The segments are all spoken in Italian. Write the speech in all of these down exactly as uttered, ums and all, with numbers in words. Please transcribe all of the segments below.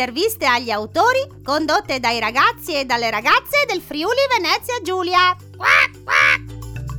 interviste agli autori condotte dai ragazzi e dalle ragazze del Friuli Venezia Giulia. Quack, quack.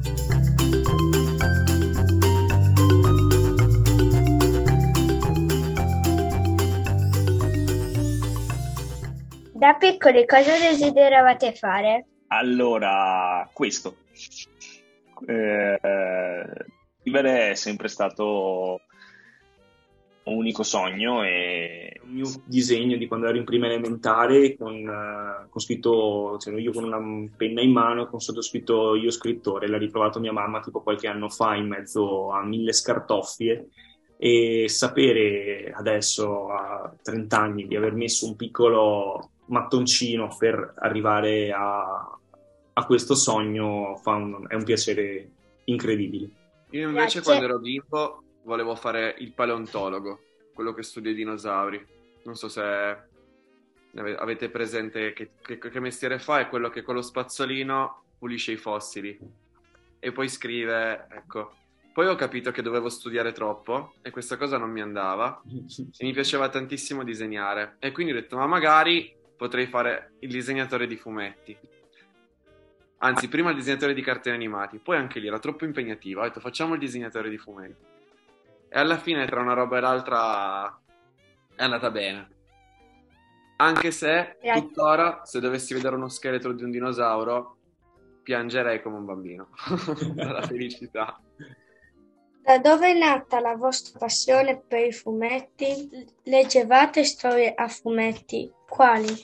Da piccoli cosa desideravate fare? Allora, questo. Eh, vivere è sempre stato un unico sogno e un mio disegno di quando ero in prima elementare con, uh, con scritto, cioè io con una penna in mano con sottoscritto io scrittore, l'ha ritrovato mia mamma tipo qualche anno fa in mezzo a mille scartoffie, e sapere adesso a trenta anni di aver messo un piccolo mattoncino per arrivare a, a questo sogno fa un, è un piacere incredibile. Io invece Grazie. quando ero bimbo volevo fare il paleontologo, quello che studia i dinosauri. Non so se avete presente che, che, che mestiere fa, è quello che con lo spazzolino pulisce i fossili e poi scrive, ecco. Poi ho capito che dovevo studiare troppo e questa cosa non mi andava e mi piaceva tantissimo disegnare e quindi ho detto ma magari potrei fare il disegnatore di fumetti. Anzi, prima il disegnatore di cartoni animati, poi anche lì era troppo impegnativo, ho detto facciamo il disegnatore di fumetti. E alla fine tra una roba e l'altra è andata bene. Anche se Grazie. tuttora, se dovessi vedere uno scheletro di un dinosauro, piangerei come un bambino dalla felicità. Da dove è nata la vostra passione per i fumetti? Leggevate storie a fumetti? Quali?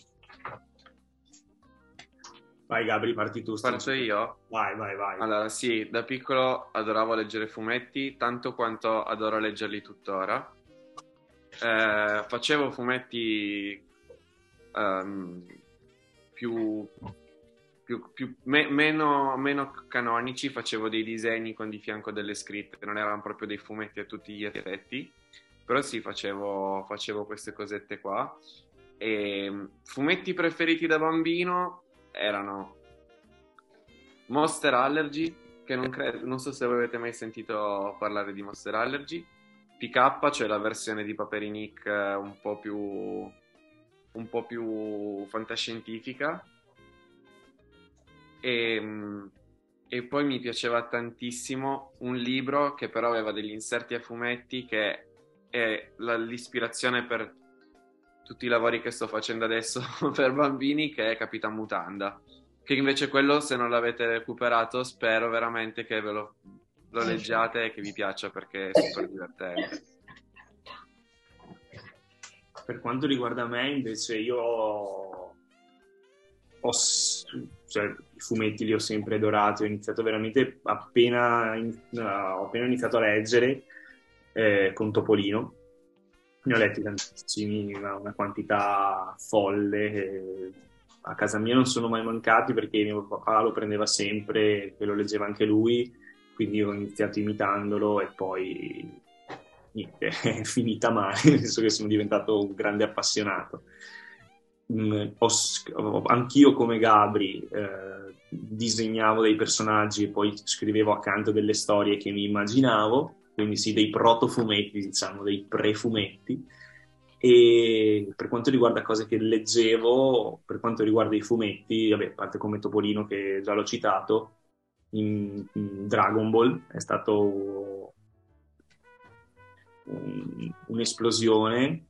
Vai Gabri, parti tu. Parto io? Vai, vai, vai. Allora, sì, da piccolo adoravo leggere fumetti, tanto quanto adoro leggerli tuttora. Eh, facevo fumetti um, più, più, più me, meno, meno canonici, facevo dei disegni con di fianco delle scritte, non erano proprio dei fumetti a tutti gli effetti, però sì, facevo, facevo queste cosette qua. E fumetti preferiti da bambino erano Monster Allergy, che non, credo, non so se voi avete mai sentito parlare di Monster Allergy, P K, cioè la versione di Paperinik un po' più un po' più fantascientifica, e, e poi mi piaceva tantissimo un libro che però aveva degli inserti a fumetti, che è la, l'ispirazione per tutti i lavori che sto facendo adesso per bambini, che è Capitan Mutanda, che invece quello, se non l'avete recuperato, spero veramente che ve lo, lo leggiate e che vi piaccia, perché è super divertente. Per quanto riguarda me, invece, io ho, ho cioè, i fumetti li ho sempre adorati. Ho iniziato veramente appena, in, uh, ho appena iniziato a leggere eh, con Topolino. Ne ho letti tantissimi, una, una quantità folle. Eh, a casa mia non sono mai mancati perché mio papà lo prendeva sempre e lo leggeva anche lui, quindi ho iniziato imitandolo e poi niente, è finita male, nel senso che sono diventato un grande appassionato. Mm, ho, anch'io come Gabri eh, disegnavo dei personaggi e poi scrivevo accanto delle storie che mi immaginavo, quindi sì, dei proto-fumetti, diciamo, dei pre-fumetti. E per quanto riguarda cose che leggevo, per quanto riguarda i fumetti, vabbè, a parte come Topolino che già l'ho citato, in, in Dragon Ball è stato un, un'esplosione,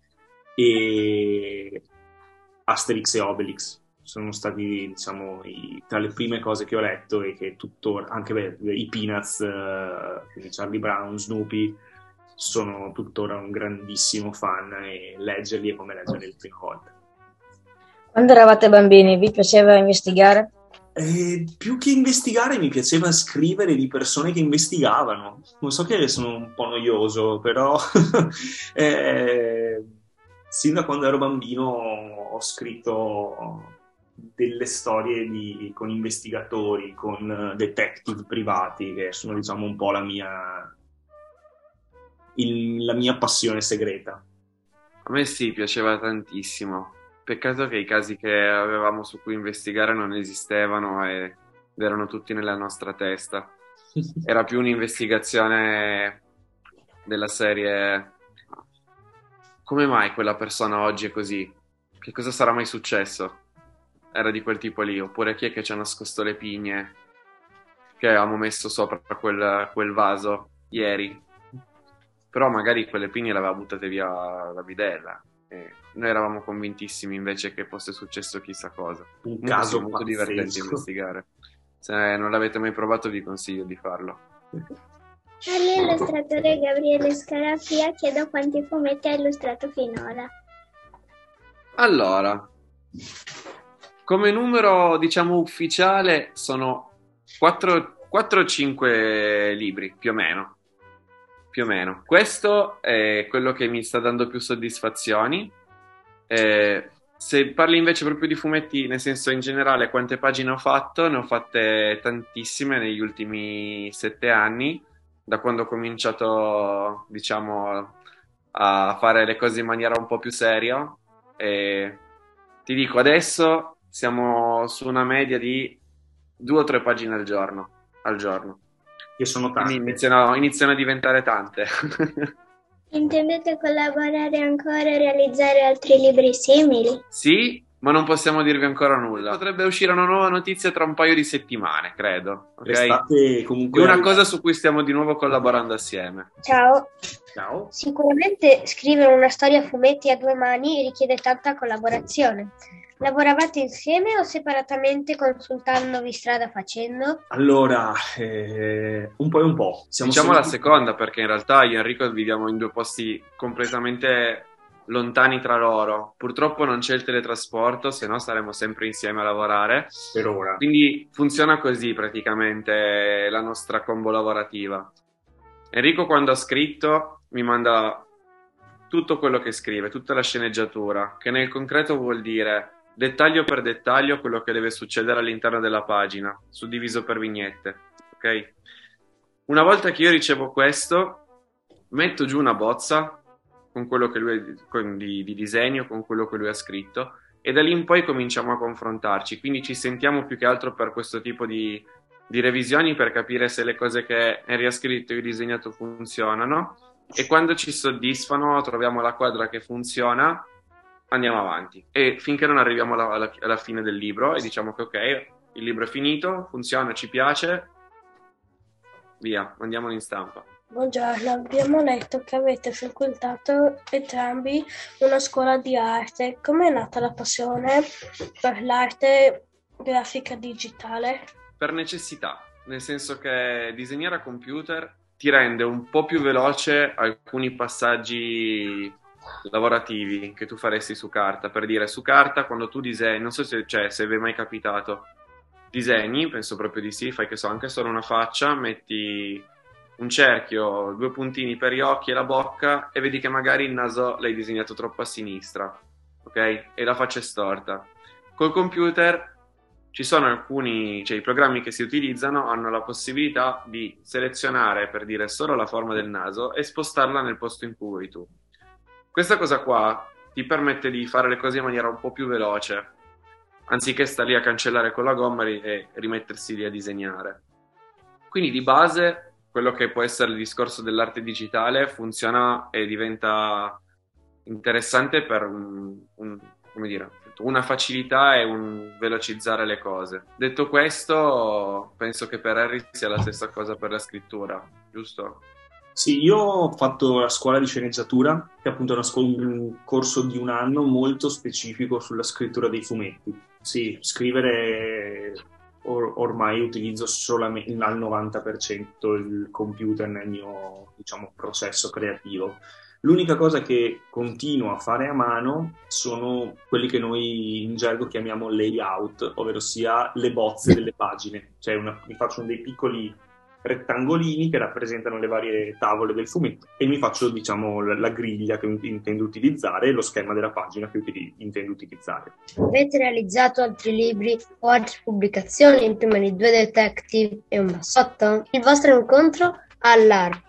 e Asterix e Obelix sono stati, diciamo, i, tra le prime cose che ho letto, e che tuttora, anche beh, i Peanuts, uh, quindi Charlie Brown, Snoopy, sono tuttora un grandissimo fan, e leggerli è come leggerli la prima volta. Quando eravate bambini vi piaceva investigare? Eh, più che investigare mi piaceva scrivere di persone che investigavano. Non so che sono un po' noioso, però eh, sin da quando ero bambino ho scritto delle storie di, con investigatori, con detective privati, che sono, diciamo, un po' la mia il, la mia passione segreta. A me sì, piaceva tantissimo. Peccato che i casi che avevamo su cui investigare non esistevano ed erano tutti nella nostra testa. Era più un'investigazione della serie: come mai quella persona oggi è così? che cosa sarà mai successo? Era di quel tipo lì. Oppure chi è che ci ha nascosto le pigne che avevamo messo sopra quel, quel vaso ieri? Però magari quelle pigne le aveva buttate via la bidella. E noi eravamo convintissimi invece che fosse successo chissà cosa. Un Molto, caso sì, molto divertente pazzesco. investigare. Se non l'avete mai provato vi consiglio di farlo. All'illustratore Gabriele Scarafia chiedo quanti fumetti ha illustrato finora. Allora, come numero diciamo ufficiale sono quattro o cinque libri, più o meno. Più o meno. Questo è quello che mi sta dando più soddisfazioni. Eh, se parli invece proprio di fumetti, nel senso in generale quante pagine ho fatto, ne ho fatte tantissime negli ultimi sette anni, da quando ho cominciato, diciamo, a fare le cose in maniera un po' più seria. E ti dico, adesso siamo su una media di due o tre pagine al giorno. Al giorno. Che sono tante. Quindi iniziano, iniziano a diventare tante. Intendete collaborare ancora e realizzare altri libri simili? Sì, ma non possiamo dirvi ancora nulla. Potrebbe uscire una nuova notizia tra un paio di settimane, credo. Ok? Restate comunque Di una cosa su cui stiamo di nuovo collaborando assieme. Ciao. Ciao. Sicuramente scrivere una storia a fumetti a due mani richiede tanta collaborazione. Lavoravate insieme o separatamente consultandovi strada facendo? Allora, eh, un po' e un po'. Siamo Diciamo la sempre- seconda, perché in realtà io e Enrico viviamo in due posti completamente lontani tra loro. Purtroppo non c'è il teletrasporto, se no saremmo sempre insieme a lavorare. Per ora. Quindi funziona così praticamente la nostra combo lavorativa. Enrico quando ha scritto mi manda tutto quello che scrive, tutta la sceneggiatura, che nel concreto vuol dire dettaglio per dettaglio quello che deve succedere all'interno della pagina, suddiviso per vignette, ok? Una volta che io ricevo questo, metto giù una bozza con quello che lui con, di, di disegno, con quello che lui ha scritto, e da lì in poi cominciamo a confrontarci, quindi ci sentiamo più che altro per questo tipo di, di revisioni, per capire se le cose che Henry ha scritto e io ho disegnato funzionano, e quando ci soddisfano, troviamo la quadra che funziona, andiamo avanti. E finché non arriviamo alla, alla, alla fine del libro e diciamo che ok, il libro è finito, funziona, ci piace, via, mandiamolo in stampa. Buongiorno, abbiamo letto che avete frequentato entrambi una scuola di arte. Come è nata la passione per l'arte grafica digitale? Per necessità, nel senso che disegnare a computer ti rende un po' più veloce alcuni passaggi lavorativi che tu faresti su carta. Per dire, su carta quando tu disegni, non so se, cioè, se vi è mai capitato, disegni, penso proprio di sì, fai che so, anche solo una faccia, metti un cerchio, due puntini per gli occhi e la bocca e vedi che magari il naso l'hai disegnato troppo a sinistra, ok? E la faccia è storta. Col computer ci sono alcuni, cioè i programmi che si utilizzano hanno la possibilità di selezionare, per dire, solo la forma del naso e spostarla nel posto in cui vuoi tu. Questa cosa qua ti permette di fare le cose in maniera un po' più veloce, anziché stare lì a cancellare con la gomma e rimettersi lì a disegnare. Quindi di base quello che può essere il discorso dell'arte digitale funziona e diventa interessante per un, un, come dire, una facilità e un velocizzare le cose. Detto questo, penso che per Harry sia la stessa cosa per la scrittura, giusto? Sì, io ho fatto la scuola di sceneggiatura, che è appunto una scuola, un corso di un anno molto specifico sulla scrittura dei fumetti. Sì, scrivere or- ormai utilizzo solamente al novanta per cento il computer nel mio, diciamo, processo creativo. L'unica cosa che continuo a fare a mano sono quelli che noi in gergo chiamiamo layout, ovvero sia le bozze delle pagine. Cioè una, mi faccio dei piccoli rettangolini che rappresentano le varie tavole del fumetto e mi faccio, diciamo, la, la griglia che intendo utilizzare e lo schema della pagina che uti- intendo utilizzare. Avete realizzato altri libri o altre pubblicazioni prima di Due Detective e un bassotto? Il vostro incontro all'Art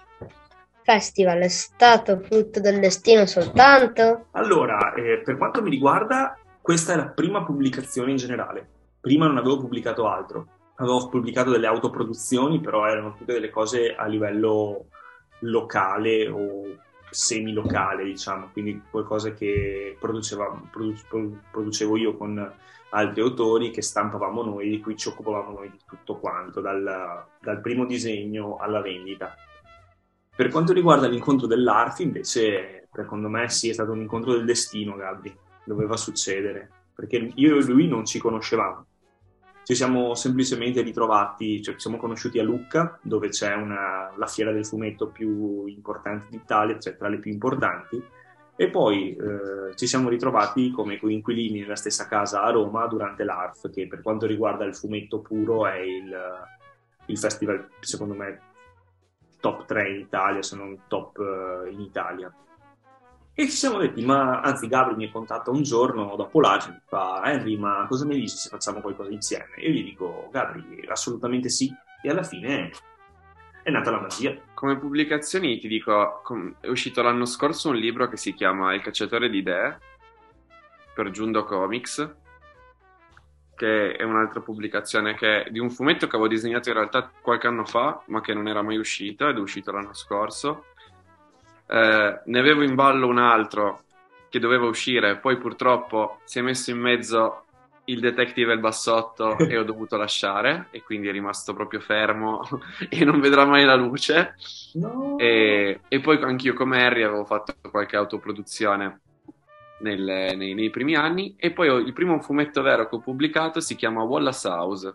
Festival è stato frutto del destino soltanto? Allora, eh, per quanto mi riguarda, questa è la prima pubblicazione in generale. Prima non avevo pubblicato altro. Avevo pubblicato delle autoproduzioni, però erano tutte delle cose a livello locale o semi-locale, diciamo, quindi qualcosa che produceva, produ- producevo io con altri autori, che stampavamo noi, di cui ci occupavamo noi di tutto quanto, dal, dal primo disegno alla vendita. Per quanto riguarda l'incontro dell'A R F, invece, secondo me sì, è stato un incontro del destino, Gabri, doveva succedere, perché io e lui non ci conoscevamo. Ci siamo semplicemente ritrovati, cioè ci siamo conosciuti a Lucca, dove c'è una, la fiera del fumetto più importante d'Italia, cioè tra le più importanti, e poi eh, ci siamo ritrovati come coinquilini nella stessa casa a Roma durante l'A R F, che per quanto riguarda il fumetto puro è il, il festival, secondo me, top tre in Italia, se non top uh, in Italia. E ci siamo detti, ma anzi Gabri mi contatta un giorno dopo l'A R F e mi fa: Henry, ma cosa ne dici se facciamo qualcosa insieme? E io gli dico: Gabri, assolutamente sì. E alla fine è nata la magia. Come pubblicazioni ti dico, è uscito l'anno scorso un libro che si chiama Il cacciatore di idee, per Giundo Comics, che è un'altra pubblicazione che è di un fumetto che avevo disegnato in realtà qualche anno fa, ma che non era mai uscito, ed è uscito l'anno scorso. Eh, ne avevo in ballo un altro che doveva uscire, poi purtroppo si è messo in mezzo il detective e il bassotto e ho dovuto lasciare, e quindi è rimasto proprio fermo e non vedrà mai la luce. No. E, e poi anch'io come Harry avevo fatto qualche autoproduzione nelle, nei, nei primi anni, e poi ho, il primo fumetto vero che ho pubblicato si chiama Wallace House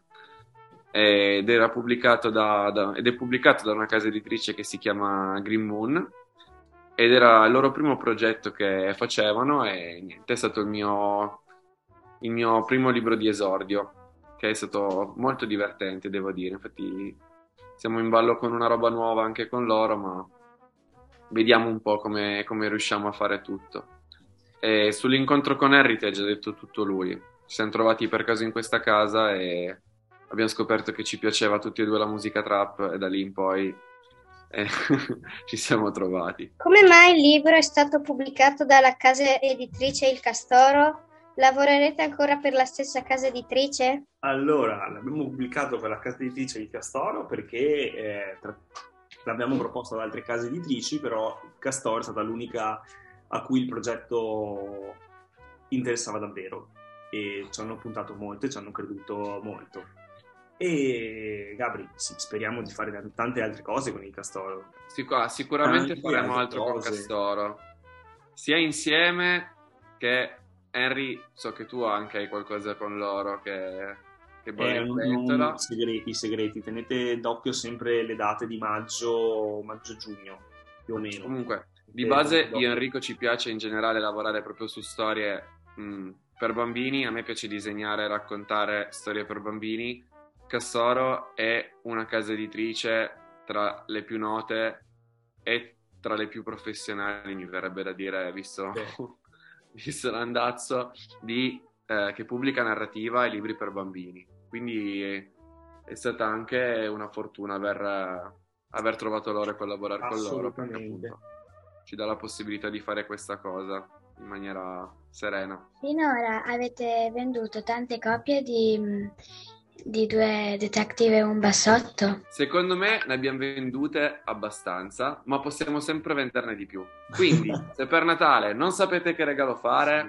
ed era pubblicato da, da, ed è pubblicato da una casa editrice che si chiama Green Moon, ed era il loro primo progetto che facevano, e niente, è stato il mio, il mio primo libro di esordio, che è stato molto divertente, devo dire. Infatti siamo in ballo con una roba nuova anche con loro, ma vediamo un po' come, come riusciamo a fare tutto. E sull'incontro con Heritage ha detto tutto lui. Ci siamo trovati per caso in questa casa e abbiamo scoperto che ci piaceva tutti e due la musica trap, e da lì in poi eh, ci siamo trovati. Come mai il libro è stato pubblicato dalla casa editrice Il Castoro? Lavorerete ancora per la stessa casa editrice? Allora, l'abbiamo pubblicato per la casa editrice di Castoro perché eh, tra... l'abbiamo proposto ad altre case editrici, però Castoro è stata l'unica a cui il progetto interessava davvero, e ci hanno puntato molto e ci hanno creduto molto. E Gabri, sì, speriamo di fare tante altre cose con il Castoro. Sic- sicuramente Tante faremo altre altro cose. con Castoro, sia insieme che Henry. So che tu anche hai qualcosa con loro che, che bolle Eh, in non- pentola. non- segreti, segreti, tenete d'occhio sempre le date di maggio, maggio-giugno, più o meno. Comunque, di Eh, base dopo- io e Enrico ci piace in generale lavorare proprio su storie mh, per bambini. A me piace disegnare e raccontare storie per bambini. Castoro è una casa editrice tra le più note e tra le più professionali, mi verrebbe da dire, visto, visto l'andazzo, di, eh, che pubblica narrativa e libri per bambini. Quindi è, è stata anche una fortuna aver, aver trovato loro e collaborare con loro, perché Assolutamente. appunto ci dà la possibilità di fare questa cosa in maniera serena. Finora avete venduto tante copie di, di Due Detective e un Bassotto? Secondo me ne abbiamo vendute abbastanza, ma possiamo sempre venderne di più. Quindi, se per Natale non sapete che regalo fare,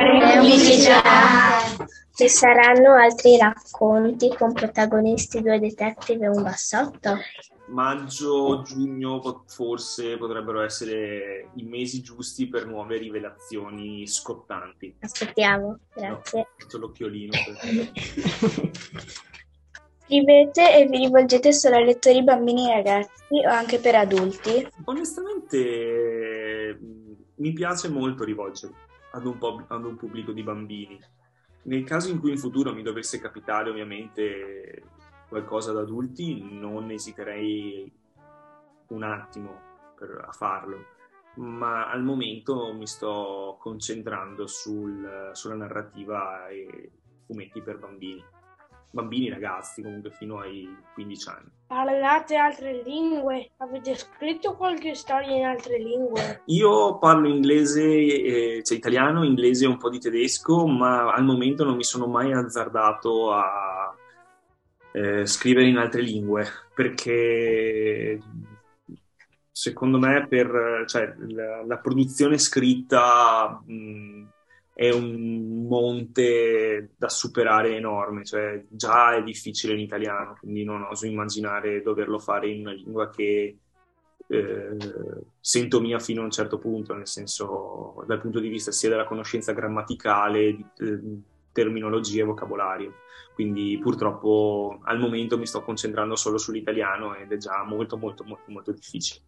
Ci saranno altri racconti con protagonisti Due Detective e un Bassotto? Maggio, giugno po- forse potrebbero essere i mesi giusti per nuove rivelazioni scottanti. Aspettiamo, grazie. No, faccio l'occhiolino. per- Scrivete e vi rivolgete solo a lettori bambini e ragazzi o anche per adulti? Onestamente mh, mi piace molto rivolgermi ad un, po- ad un pubblico di bambini. Nel caso in cui in futuro mi dovesse capitare ovviamente qualcosa da adulti, non esiterei un attimo per, a farlo, ma al momento mi sto concentrando sul, sulla narrativa e fumetti per bambini. Bambini e ragazzi, comunque fino ai quindici anni. Parlate altre lingue? Avete scritto qualche storia in altre lingue? Io parlo inglese, eh, cioè italiano, inglese e un po' di tedesco, ma al momento non mi sono mai azzardato a eh, scrivere in altre lingue, perché secondo me per cioè, la, la produzione scritta mh, è un monte da superare enorme, cioè già è difficile in italiano, quindi non oso immaginare doverlo fare in una lingua che eh, sento mia fino a un certo punto, nel senso dal punto di vista sia della conoscenza grammaticale, di eh, terminologia e vocabolario. Quindi purtroppo al momento mi sto concentrando solo sull'italiano ed è già molto molto molto molto difficile.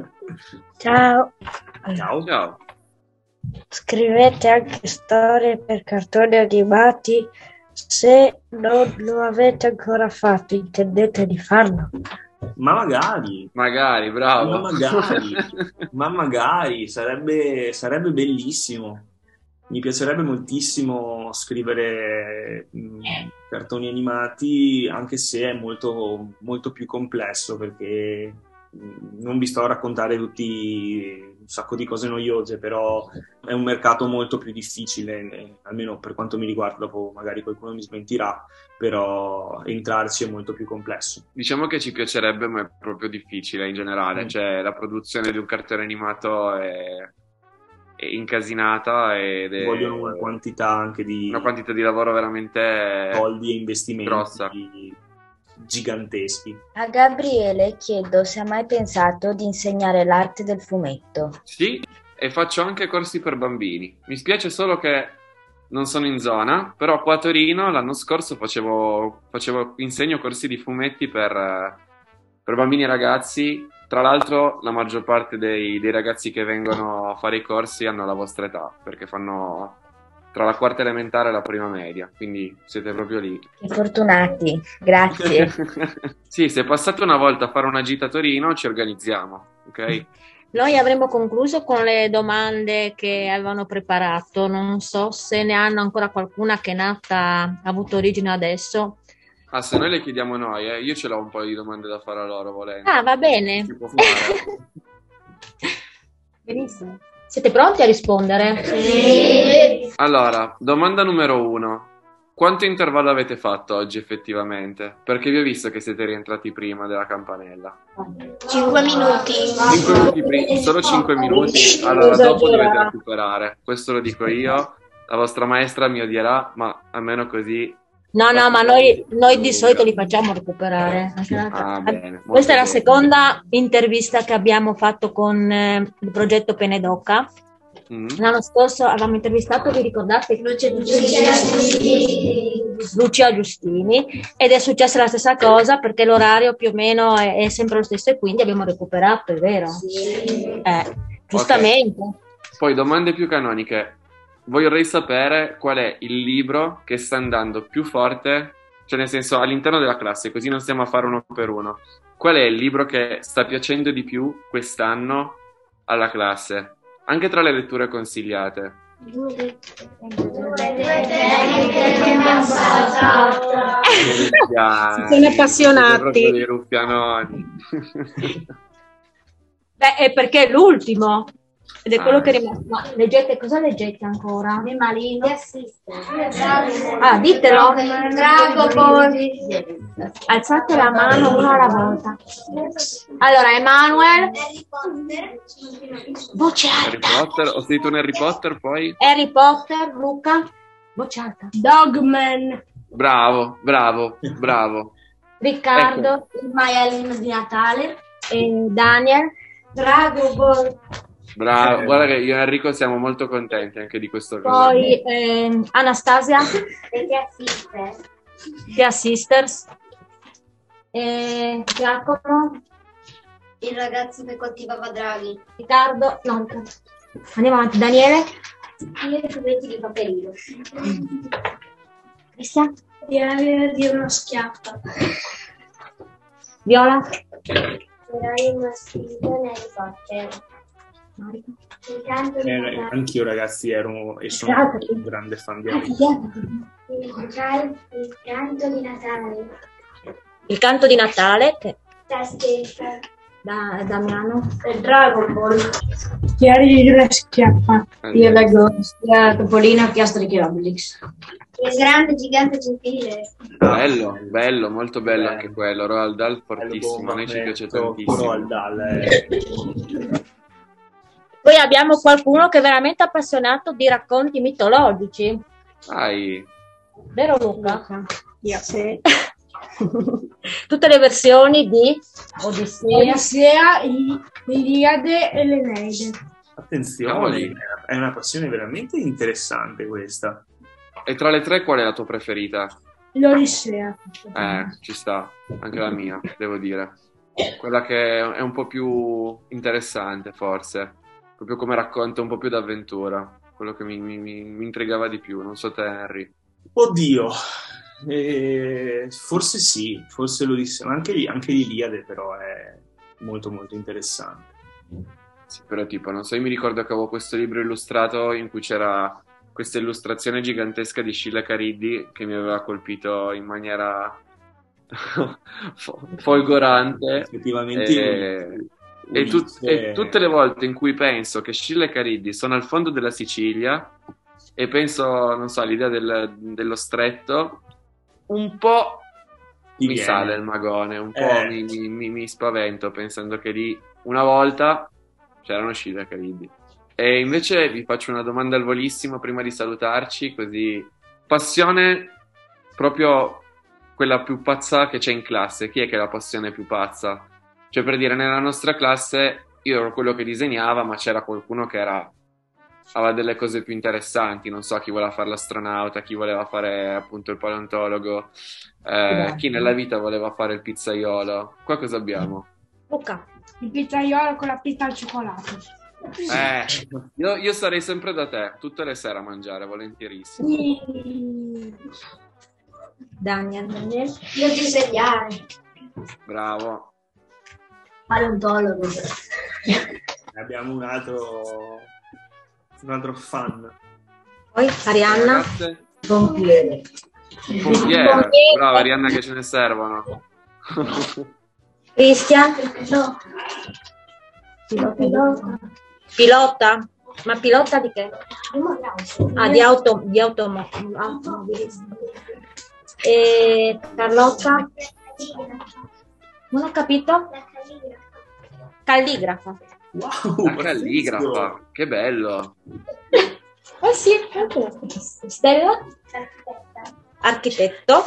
Ciao. Ciao. Ciao. Scrivete anche storie per cartoni animati. Se non lo avete ancora fatto, intendete di farlo? Ma magari, Magari, bravo. ma magari, ma magari, sarebbe, sarebbe bellissimo. Mi piacerebbe moltissimo scrivere mh, cartoni animati, anche se è molto, molto più complesso, perché mh, non vi sto a raccontare tutti un sacco di cose noiose, però è un mercato molto più difficile, eh, almeno per quanto mi riguarda, dopo magari qualcuno mi smentirà, però entrarci è molto più complesso. Diciamo che ci piacerebbe, ma è proprio difficile in generale. Mm. Cioè, la produzione di un cartone animato è, è incasinata ed è Vogliono una quantità anche di una quantità di lavoro veramente soldi e investimenti grossa. giganteschi. A Gabriele chiedo se ha mai pensato di insegnare l'arte del fumetto. Sì, e faccio anche corsi per bambini. Mi spiace solo che non sono in zona, però qua a Torino l'anno scorso facevo, facevo insegno corsi di fumetti per, eh, per bambini e ragazzi. Tra l'altro la maggior parte dei, dei ragazzi che vengono a fare i corsi hanno la vostra età, perché fanno tra la quarta elementare e la prima media, quindi siete proprio lì. Che fortunati, grazie. Sì, se passate una volta a fare una gita a Torino ci organizziamo, ok? Noi avremmo concluso con le domande che avevano preparato, non so se ne hanno ancora qualcuna che è nata, ha avuto origine adesso. Ah, se noi le chiediamo noi, eh, io ce l'ho un po' di domande da fare a loro, volendo. Ah, va bene. Si può fare. Benissimo. Siete pronti a rispondere? Sì. Allora, domanda numero uno. Quanto intervallo avete fatto oggi effettivamente? Perché vi ho visto che siete rientrati prima della campanella. Cinque minuti. cinque minuti prima, solo cinque minuti. Allora, dopo dovete recuperare. Questo lo dico io. La vostra maestra mi odierà, ma almeno così... No, no, ma noi, noi di solito li facciamo recuperare. Ah, bene, Questa è la bene. seconda intervista che abbiamo fatto con eh, il progetto Penedocca. Mm. L'anno scorso avevamo intervistato, vi ricordate? Lucia Giustini. Lucia Giustini, ed è successa la stessa cosa perché l'orario più o meno è, è sempre lo stesso e quindi abbiamo recuperato, è vero? Sì. Eh, giustamente. Okay. Poi domande più canoniche. Vorrei sapere qual è il libro che sta andando più forte, cioè nel senso all'interno della classe, così non stiamo a fare uno per uno. Qual è il libro che sta piacendo di più quest'anno alla classe? Anche tra le letture consigliate. Sono appassionati. Siete dei ruffianoni. Beh, è perché è l'ultimo ed è quello Ah. che è rimasto. Ma leggete, cosa leggete ancora? Le maline assiste. Ah, ditelo. Dragon Ball. Alzate la mano uno alla volta. Allora, Emanuel, voce Harry alta. Potter, ho sentito un Harry Potter poi? Harry Potter, Luca, voce alta. Dogman. Bravo, bravo, bravo. Riccardo Il maialino di Natale. e Daniel. Dragon Ball. Bravo, guarda che io e Enrico siamo molto contenti anche di questo cosa. Poi ehm, Anastasia, E che assiste. The Sisters. E Giacomo, Il ragazzo che coltivava draghi. Riccardo, no, Riccardo. Andiamo avanti. Daniele, Io i fumetti di Paperino. Cristian, Diario di una schiatta. Viola, Sarai maschile Harry Potter. Marica. Il canto di Eh, Natale. anch'io ragazzi ero e sono Grazie. un grande fan di Ah, Harry chi Potter. è? Il, cal- il canto di Natale. Il canto di Natale, che Testa. da Damiano. Dragon Ball. Diario di una schiappa. Io leggo sia Topolino che Asterix e Obelix. Il grande gigante gentile. Bello, bello, molto bello anche quello. Roald Dahl fortissimo, a noi ci piace tantissimo. Roald Dahl, eh. Poi abbiamo qualcuno che è veramente appassionato di racconti mitologici. Vai. Vero Luca? Io sì. Tutte le versioni di Odissea. Odissea, I- Iliade e l'Eneide. Attenzione, Cavoli. è una passione veramente interessante questa. E tra le tre qual è la tua preferita? L'Odissea. Eh, ci sta, anche la mia, devo dire. Quella che è un po' più interessante, forse. Proprio come racconto, un po' più d'avventura. Quello che mi, mi, mi, mi intrigava di più, non so te, Henry. Oddio, eh, forse sì, forse lo disse, ma anche, anche l'Iliade però è molto molto interessante. Sì, però tipo, non so, io mi ricordo che avevo questo libro illustrato in cui c'era questa illustrazione gigantesca di Scilla Cariddi che mi aveva colpito in maniera fo- folgorante. Effettivamente. E, e, tut- e tutte le volte in cui penso che Scilla Cariddi sono al fondo della Sicilia e penso, non so, all'idea del- dello stretto, un po' Ti mi viene. sale il magone, un po' Eh. mi, mi- mi- mi spavento pensando che lì una volta c'erano Scilla Cariddi. E invece vi faccio una domanda al volissimo prima di salutarci, così passione proprio quella più pazza che c'è in classe. Chi è che ha la passione più pazza? Cioè, per dire, nella nostra classe io ero quello che disegnava, ma c'era qualcuno che era aveva delle cose più interessanti, non so, chi voleva fare l'astronauta, chi voleva fare appunto il paleontologo, eh, chi nella vita voleva fare il pizzaiolo. Qua cosa abbiamo? Luca. Il pizzaiolo con la pizza al cioccolato. Eh, io, io sarei sempre da te, tutte le sere a mangiare, volentierissimo. Daniel. Io disegnare. Bravo. Paleontologo. Abbiamo un altro un altro fan. Poi Arianna. Ragazze? Pompiere. Pompiere. Brava Arianna, che ce ne servono. Cristian. No. Pilota. Pilota. Ma pilota di che? Ah, di auto, di automo- automobilista. E Carlotta? Non ho capito? Calligrafa. Wow, La calligrafa, che bello. Eh sì, anche. Stella? Architetto.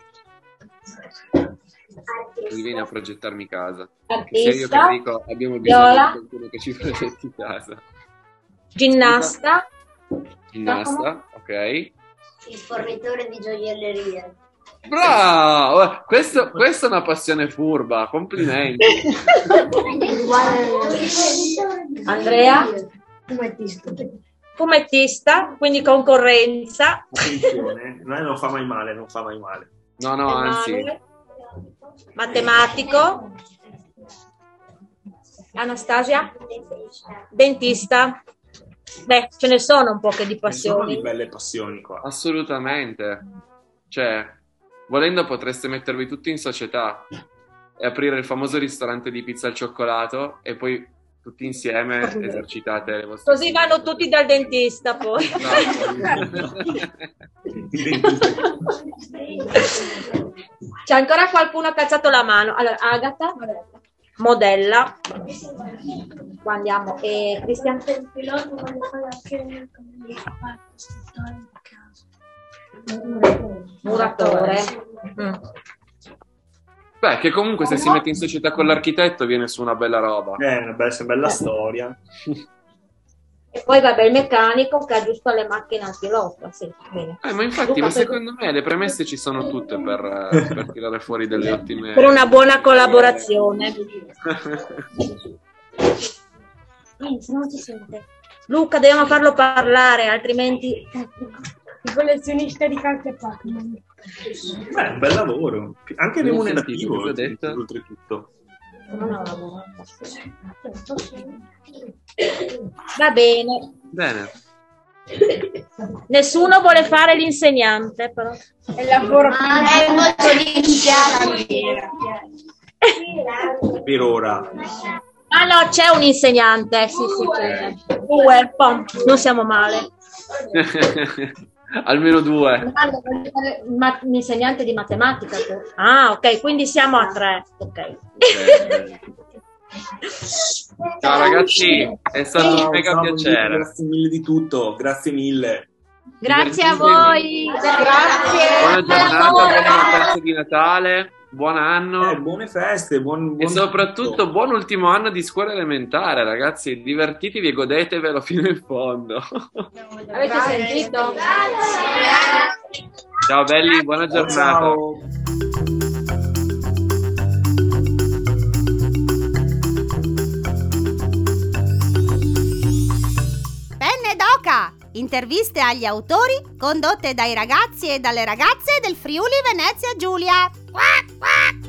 Mi vieni a progettarmi casa. Artista. Se io che dico abbiamo bisogno Viola. di qualcuno che ci progetti casa. Ginnasta. Ginnasta, ok. Il fornitore di gioielleria. Bravo! Questo, questa è una passione furba, complimenti. Andrea. Fumettista. Fumettista, quindi concorrenza. Attenzione, non non fa mai male, non fa mai male. No, no, anzi. Emanuele. Matematico. Anastasia. Dentista. Beh, ce ne sono un po' che di Ci sono di passioni. belle passioni qua. Assolutamente. Cioè, volendo potreste mettervi tutti in società e aprire il famoso ristorante di pizza al cioccolato e poi tutti insieme esercitate le vostre... Così vanno tutti dal dentista poi. C'è ancora qualcuno che ha alzato la mano. Allora, Agata, modella. Qua andiamo. E Cristian? Il pilota quando fai anche Muratore. Mm. Beh, che comunque se si mette in società con l'architetto viene su una bella roba. È una bella, una bella storia. E poi vabbè il meccanico che aggiusta le macchine al pilota. Sì, bene. Eh, ma infatti, ma secondo me le premesse ci sono tutte per, eh, per tirare fuori delle ottime... Per una buona collaborazione. Se non si sente. Luca, dobbiamo farlo parlare, altrimenti... il collezionista di carte Pac-Man. Beh, è un bel lavoro, anche Non ho remunerativo, sentito, cosa ho detto? oltretutto. Non ho lavorato. Va bene. Bene. Nessuno vuole fare l'insegnante, però. È il lavoro Ah, è molto difficile. Per ora. Ah no, c'è un insegnante. Sì, sì, c'è. Due, pom, non siamo male. Almeno due. Ma l'insegnante di matematica. Ah, ok, quindi siamo a tre. Ok. Ciao ragazzi, è stato Ciao, un mega ciao, piacere. Grazie mille di tutto, grazie mille. Grazie a voi. Grazie. Buona giornata, buone vacanze di Natale, buon anno. Eh, buone feste, buon, buon E soprattutto buon ultimo anno di scuola elementare, ragazzi. Divertitevi e godetevelo fino in fondo. Avete sentito? Ciao belli, buona giornata. Ciao. Penne d'oca! Interviste agli autori condotte dai ragazzi e dalle ragazze del Friuli Venezia Giulia. Quack, quack.